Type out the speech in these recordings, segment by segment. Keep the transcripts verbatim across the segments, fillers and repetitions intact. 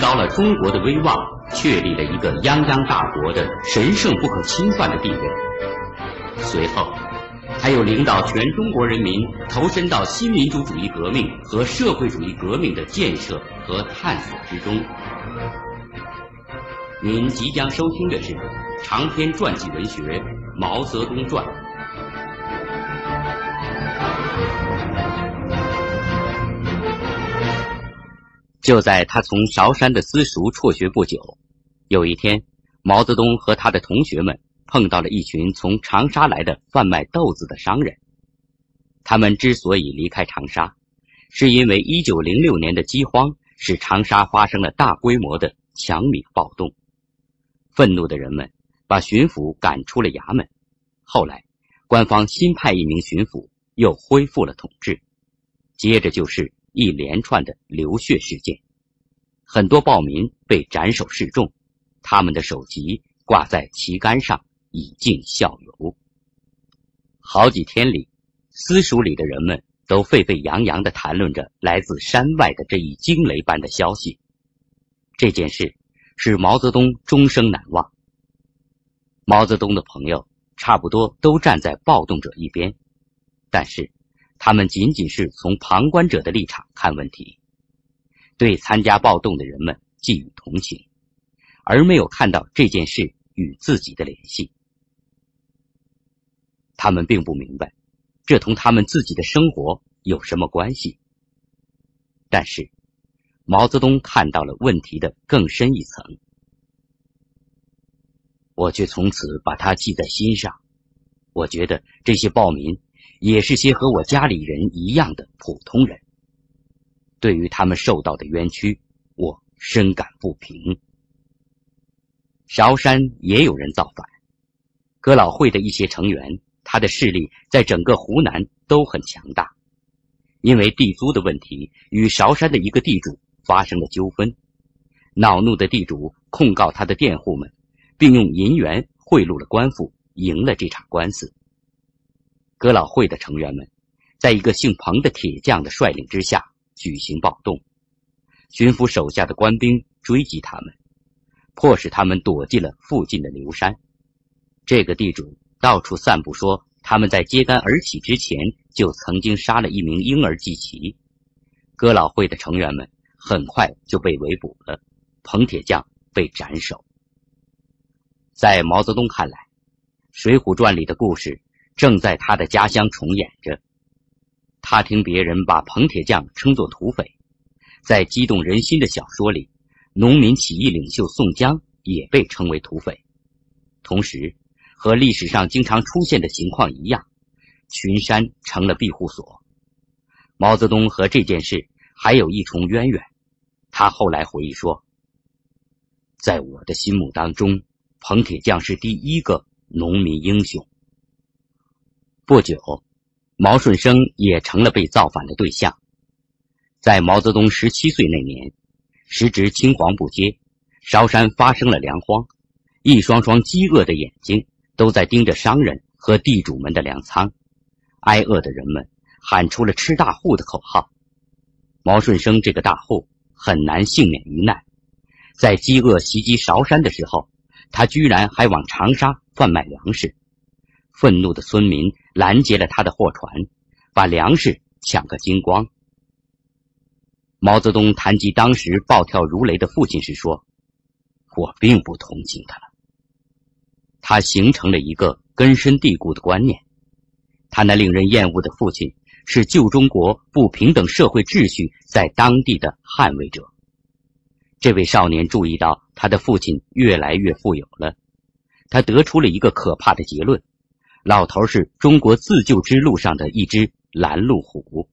高了中国的威望，确立了一个泱泱大国的神圣不可侵犯的地位。随后，还有领导全中国人民投身到新民主主义革命和社会主义革命的建设和探索之中。您即将收听的是长篇传记文学《毛泽东传》。就在他从韶山的私塾辍学不久，有一天，毛泽东和他的同学们碰到了一群从长沙来的贩卖豆子的商人。他们之所以离开长沙，是因为一九零六年的饥荒使长沙发生了大规模的抢米暴动。愤怒的人们把巡抚赶出了衙门，后来官方新派一名巡抚，又恢复了统治。接着就是一连串的流血事件，很多暴民被斩首示众，他们的首级挂在旗杆上，以儆效尤。好几天里，私塾里的人们都沸沸扬扬地谈论着来自山外的这一惊雷般的消息。这件事使毛泽东终生难忘。毛泽东的朋友差不多都站在暴动者一边，但是他们仅仅是从旁观者的立场看问题，对参加暴动的人们寄予同情，而没有看到这件事与自己的联系。他们并不明白，这同他们自己的生活有什么关系。但是，毛泽东看到了问题的更深一层。我却从此把它记在心上。我觉得这些暴民也是些和我家里人一样的普通人。对于他们受到的冤屈，我深感不平。韶山也有人造反，哥老会的一些成员，他的势力在整个湖南都很强大。因为地租的问题与韶山的一个地主发生了纠纷，恼怒的地主控告他的佃户们，并用银元贿赂了官府，赢了这场官司。哥老会的成员们在一个姓彭的铁匠的率领之下举行暴动，巡抚手下的官兵追击他们，迫使他们躲进了附近的流山。这个地主到处散布说他们在揭竿而起之前就曾经杀了一名婴儿祭旗。哥老会的成员们很快就被围捕了，彭铁匠被斩首。在毛泽东看来，水浒传里的故事正在他的家乡重演着。他听别人把彭铁匠称作土匪，在激动人心的小说里，农民起义领袖宋江也被称为土匪。同时，和历史上经常出现的情况一样，群山成了庇护所。毛泽东和这件事还有一重渊源。他后来回忆说，在我的心目当中，彭铁匠是第一个农民英雄。不久，毛顺生也成了被造反的对象。在毛泽东十七岁那年，时值青黄不接，韶山发生了粮荒，一双双饥饿的眼睛都在盯着商人和地主们的粮仓，挨饿的人们喊出了吃大户的口号。毛顺生这个大户很难幸免于难，在饥饿袭击韶山的时候，他居然还往长沙贩卖粮食。愤怒的村民拦截了他的货船，把粮食抢个精光。毛泽东谈及当时暴跳如雷的父亲时说，我并不同情他。他形成了一个根深蒂固的观念，他那令人厌恶的父亲是旧中国不平等社会秩序在当地的捍卫者。这位少年注意到他的父亲越来越富有了，他得出了一个可怕的结论，老头是中国自救之路上的一只拦路虎。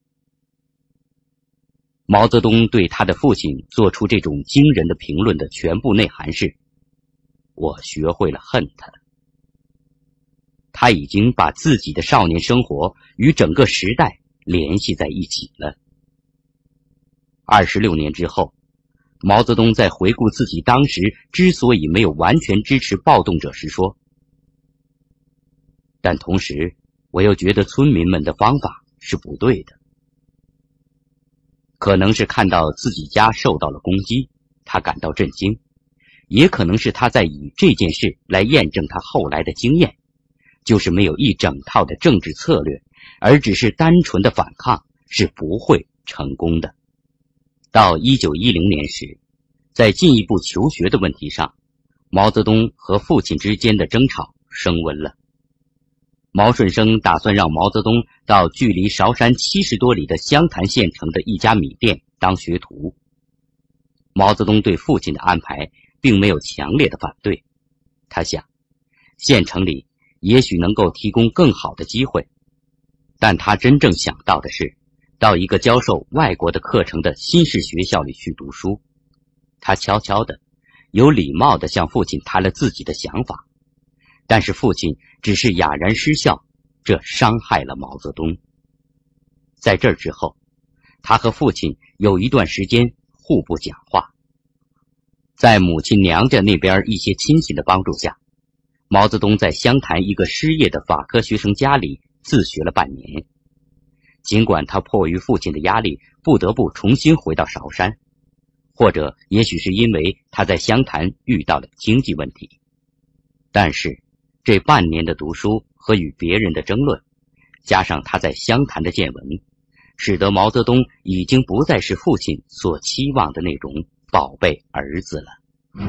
毛泽东对他的父亲做出这种惊人的评论的全部内涵是，我学会了恨他。他已经把自己的少年生活与整个时代联系在一起了。二十六年之后，毛泽东在回顾自己当时之所以没有完全支持暴动者时说，但同时我又觉得村民们的方法是不对的。可能是看到自己家受到了攻击， 他感到震惊，也可能是他在以这件事来验证他后来的经验，就是没有一整套的政治策略，而只是单纯的反抗，是不会成功的。到一九一零年时，在进一步求学的问题上，毛泽东和父亲之间的争吵升温了。毛顺生打算让毛泽东到距离韶山七十多里的湘潭县城的一家米店当学徒。毛泽东对父亲的安排并没有强烈的反对，他想，县城里也许能够提供更好的机会，但他真正想到的是到一个教授外国的课程的新式学校里去读书。他悄悄的、有礼貌地向父亲谈了自己的想法，但是父亲只是哑然失笑，这伤害了毛泽东。在这之后，他和父亲有一段时间互不讲话。在母亲娘家那边一些亲戚的帮助下，毛泽东在湘潭一个失业的法科学生家里自学了半年。尽管他迫于父亲的压力，不得不重新回到韶山，或者也许是因为他在湘潭遇到了经济问题，但是这半年的读书和与别人的争论，加上他在湘潭的见闻，使得毛泽东已经不再是父亲所期望的那种宝贝儿子了。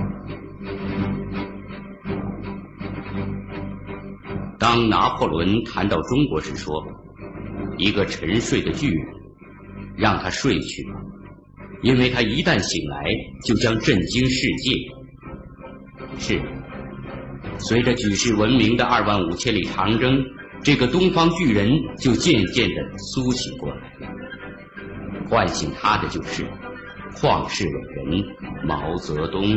当拿破仑谈到中国时说，一个沉睡的巨人，让他睡去，因为他一旦醒来就将震惊世界。是，随着举世闻名的二万五千里长征，这个东方巨人就渐渐地苏醒过来。唤醒他的就是旷世伟人毛泽东。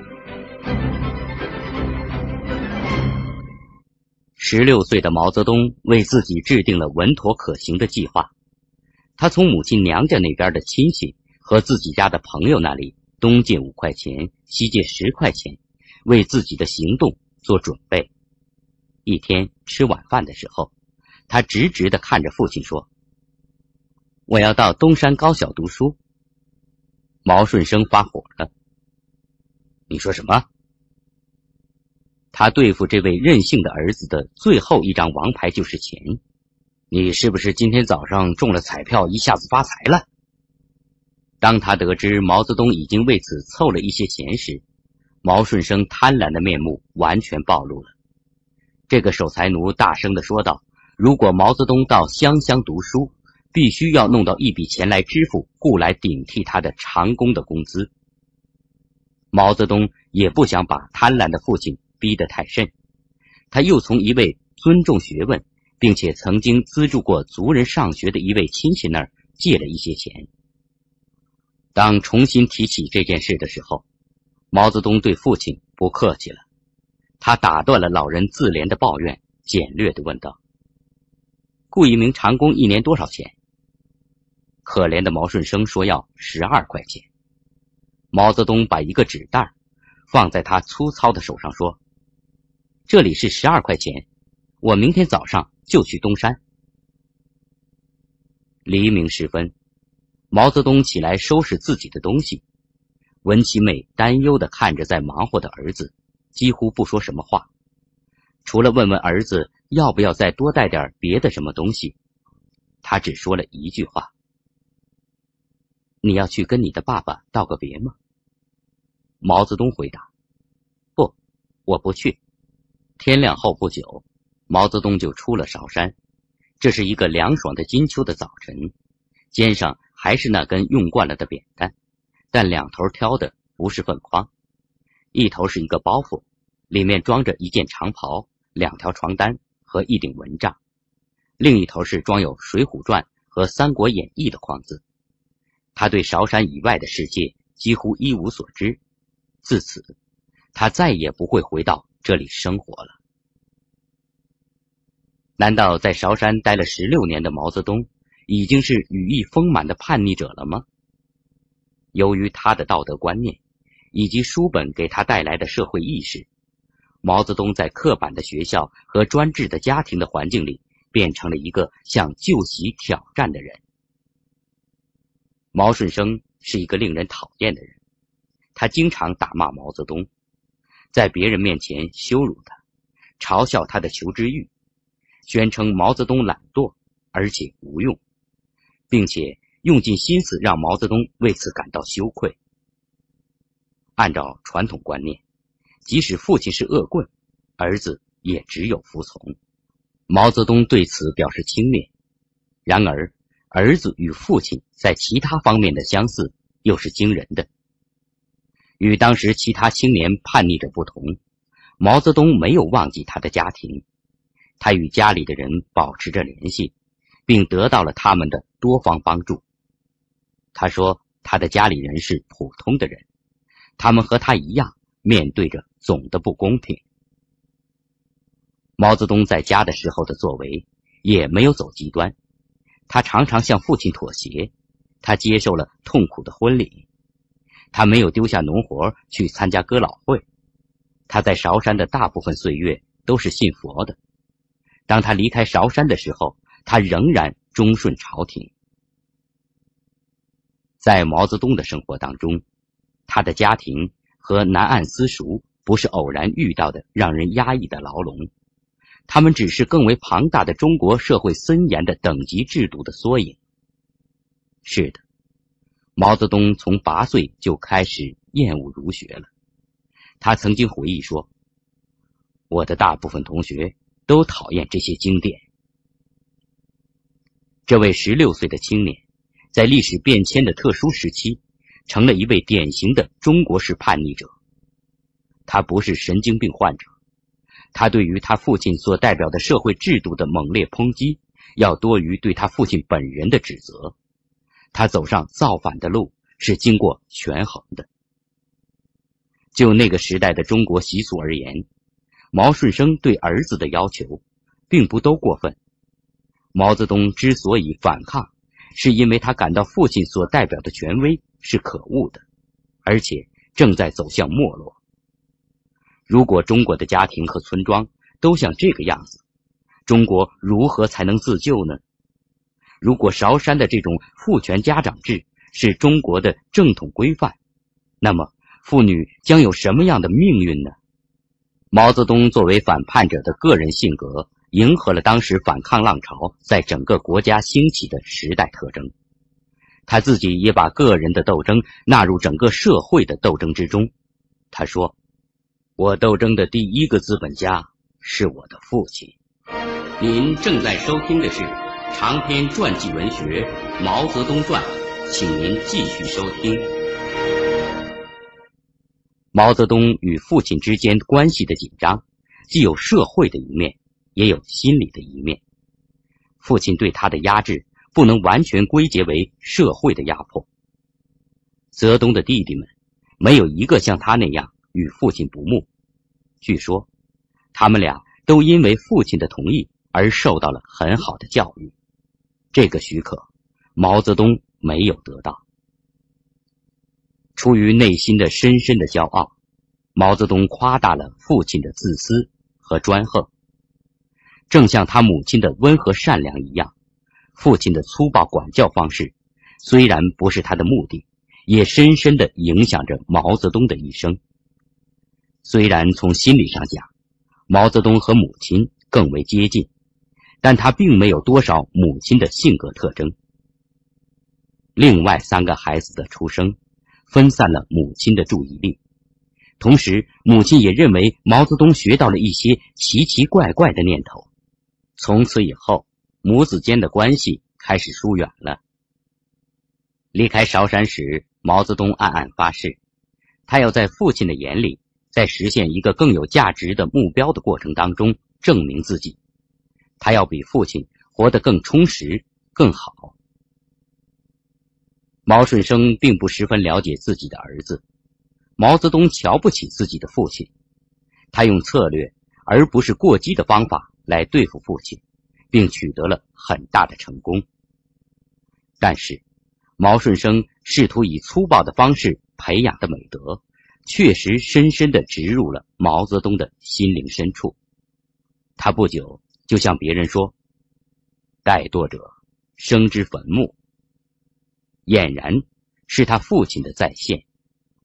十六岁的毛泽东为自己制定了稳妥可行的计划。他从母亲娘家那边的亲戚和自己家的朋友那里东借五块钱，西借十块钱，为自己的行动做准备。一天吃晚饭的时候，他直直地看着父亲说：“我要到东山高小读书。”毛顺生发火了：“你说什么？”他对付这位任性的儿子的最后一张王牌就是钱。你是不是今天早上中了彩票，一下子发财了？当他得知毛泽东已经为此凑了一些钱时，毛顺生贪婪的面目完全暴露了。这个守财奴大声地说道：“如果毛泽东到湘乡读书，必须要弄到一笔钱来支付，故来顶替他的长工的工资。”毛泽东也不想把贪婪的父亲逼得太甚，他又从一位尊重学问并且曾经资助过族人上学的一位亲戚那儿借了一些钱。当重新提起这件事的时候，毛泽东对父亲不客气了，他打断了老人自怜的抱怨，简略地问道：“雇一名长工一年多少钱？”可怜的毛顺生说要十二块钱。毛泽东把一个纸袋放在他粗糙的手上说：“这里是十二块钱，我明天早上就去东山。”黎明时分，毛泽东起来收拾自己的东西。文其美担忧地看着在忙活的儿子，几乎不说什么话，除了问问儿子要不要再多带点别的什么东西，他只说了一句话：“你要去跟你的爸爸道个别吗？”毛泽东回答：“不，我不去。”天亮后不久，毛泽东就出了韶山。这是一个凉爽的金秋的早晨，肩上还是那根用惯了的扁担，但两头挑的不是粪筐，一头是一个包袱，里面装着一件长袍、两条床单和一顶蚊帐，另一头是装有《水浒传》和《三国演义》的筐子。他对韶山以外的世界几乎一无所知，自此他再也不会回到这里生活了。难道在韶山待了十六年的毛泽东已经是羽翼丰满的叛逆者了吗？由于他的道德观念以及书本给他带来的社会意识，毛泽东在刻板的学校和专制的家庭的环境里变成了一个向旧习挑战的人。毛顺生是一个令人讨厌的人， 他经常打骂毛泽东，在别人面前羞辱他，嘲笑他的求知欲，宣称毛泽东懒惰而且无用，并且用尽心思让毛泽东为此感到羞愧。按照传统观念，即使父亲是恶棍，儿子也只有服从。毛泽东对此表示轻蔑，然而儿子与父亲在其他方面的相似又是惊人的。与当时其他青年叛逆者不同，毛泽东没有忘记他的家庭，他与家里的人保持着联系，并得到了他们的多方帮助。他说他的家里人是普通的人，他们和他一样面对着总的不公平。毛泽东在家的时候的作为也没有走极端，他常常向父亲妥协，他接受了痛苦的婚礼，他没有丢下农活去参加哥老会，他在韶山的大部分岁月都是信佛的。当他离开韶山的时候，他仍然忠顺朝廷。在毛泽东的生活当中，他的家庭和南岸私塾不是偶然遇到的让人压抑的牢笼，他们只是更为庞大的中国社会森严的等级制度的缩影。是的，毛泽东从八岁就开始厌恶儒学了。他曾经回忆说，我的大部分同学都讨厌这些经典。这位十六岁的青年在历史变迁的特殊时期成了一位典型的中国式叛逆者。他不是神经病患者，他对于他父亲所代表的社会制度的猛烈抨击要多于对他父亲本人的指责。他走上造反的路是经过权衡的。就那个时代的中国习俗而言，毛顺生对儿子的要求并不都过分。毛泽东之所以反抗，是因为他感到父亲所代表的权威是可恶的，而且正在走向没落。如果中国的家庭和村庄都像这个样子，中国如何才能自救呢？如果韶山的这种父权家长制是中国的正统规范，那么妇女将有什么样的命运呢？毛泽东作为反叛者的个人性格，迎合了当时反抗浪潮在整个国家兴起的时代特征。他自己也把个人的斗争纳入整个社会的斗争之中。他说，我斗争的第一个资本家是我的父亲。您正在收听的是长篇传记文学《毛泽东传》，请您继续收听。毛泽东与父亲之间关系的紧张，既有社会的一面，也有心理的一面。父亲对他的压制不能完全归结为社会的压迫。泽东的弟弟们没有一个像他那样与父亲不睦，据说他们俩都因为父亲的同意而受到了很好的教育。这个许可毛泽东没有得到。出于内心的深深的骄傲，毛泽东夸大了父亲的自私和专横。正像他母亲的温和善良一样，父亲的粗暴管教方式虽然不是他的目的，也深深地影响着毛泽东的一生。虽然从心理上讲，毛泽东和母亲更为接近，但他并没有多少母亲的性格特征。另外三个孩子的出生分散了母亲的注意力，同时母亲也认为毛泽东学到了一些奇奇怪怪的念头。从此以后，母子间的关系开始疏远了。离开韶山时，毛泽东暗暗发誓，他要在父亲的眼里，在实现一个更有价值的目标的过程当中证明自己，他要比父亲活得更充实更好。毛顺生并不十分了解自己的儿子，毛泽东瞧不起自己的父亲，他用策略而不是过激的方法来对付父亲，并取得了很大的成功。但是毛顺生试图以粗暴的方式培养的美德，确实深深地植入了毛泽东的心灵深处。他不久就向别人说，怠惰者生之坟墓，俨然是他父亲的再现。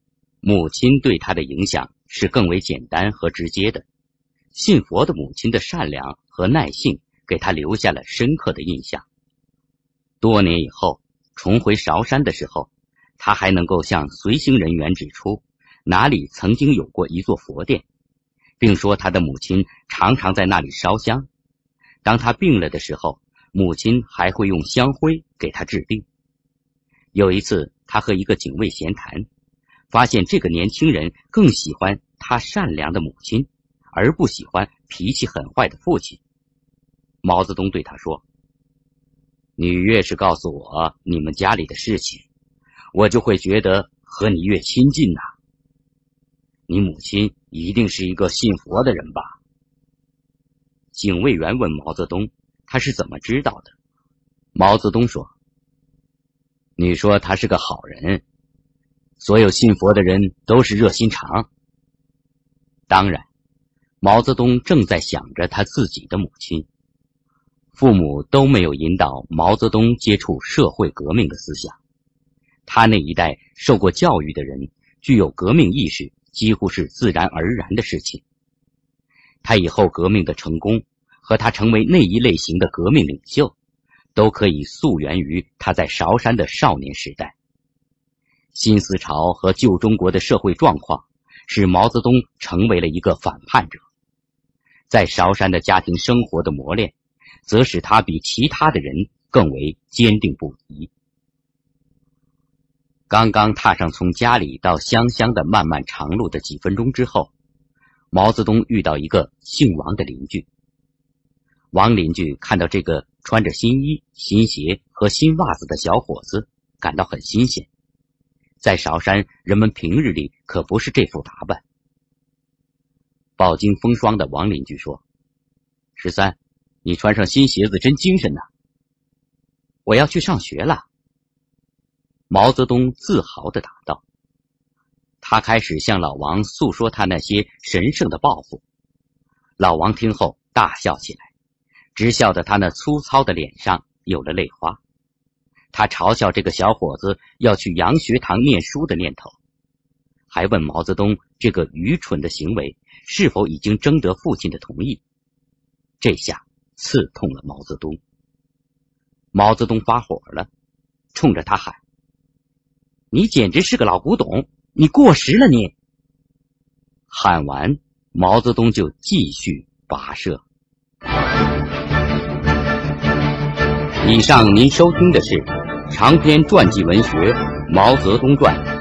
母亲对他的影响是更为简单和直接的。信佛的母亲的善良和耐性给他留下了深刻的印象。多年以后重回韶山的时候，他还能够向随行人员指出哪里曾经有过一座佛殿，并说他的母亲常常在那里烧香。当他病了的时候，母亲还会用香灰给他治病。有一次他和一个警卫闲谈，发现这个年轻人更喜欢他善良的母亲，而不喜欢脾气很坏的父亲。毛泽东对他说，你越是告诉我你们家里的事情，我就会觉得和你越亲近呐、啊。你母亲一定是一个信佛的人吧？警卫员问毛泽东他是怎么知道的。毛泽东说，你说他是个好人，所有信佛的人都是热心肠。当然，毛泽东正在想着他自己的母亲。父母都没有引导毛泽东接触社会革命的思想，他那一代受过教育的人具有革命意识几乎是自然而然的事情。他以后革命的成功和他成为那一类型的革命领袖，都可以溯源于他在韶山的少年时代。新思潮和旧中国的社会状况使毛泽东成为了一个反叛者，在韶山的家庭生活的磨练则使他比其他的人更为坚定不移。刚刚踏上从家里到湘乡的漫漫长路的几分钟之后，毛泽东遇到一个姓王的邻居。王邻居看到这个穿着新衣、新鞋和新袜子的小伙子，感到很新鲜。在韶山，人们平日里可不是这副打扮。饱经风霜的王邻居说，十三，你穿上新鞋子真精神呐、啊！我要去上学了。毛泽东自豪地答道。他开始向老王诉说他那些神圣的抱负。老王听后大笑起来，直笑得他那粗糙的脸上有了泪花。他嘲笑这个小伙子要去洋学堂念书的念头，还问毛泽东这个愚蠢的行为是否已经征得父亲的同意。这下刺痛了毛泽东。毛泽东发火了，冲着他喊，你简直是个老古董，你过时了你！喊完，毛泽东就继续跋涉。以上您收听的是长篇传记文学《毛泽东传》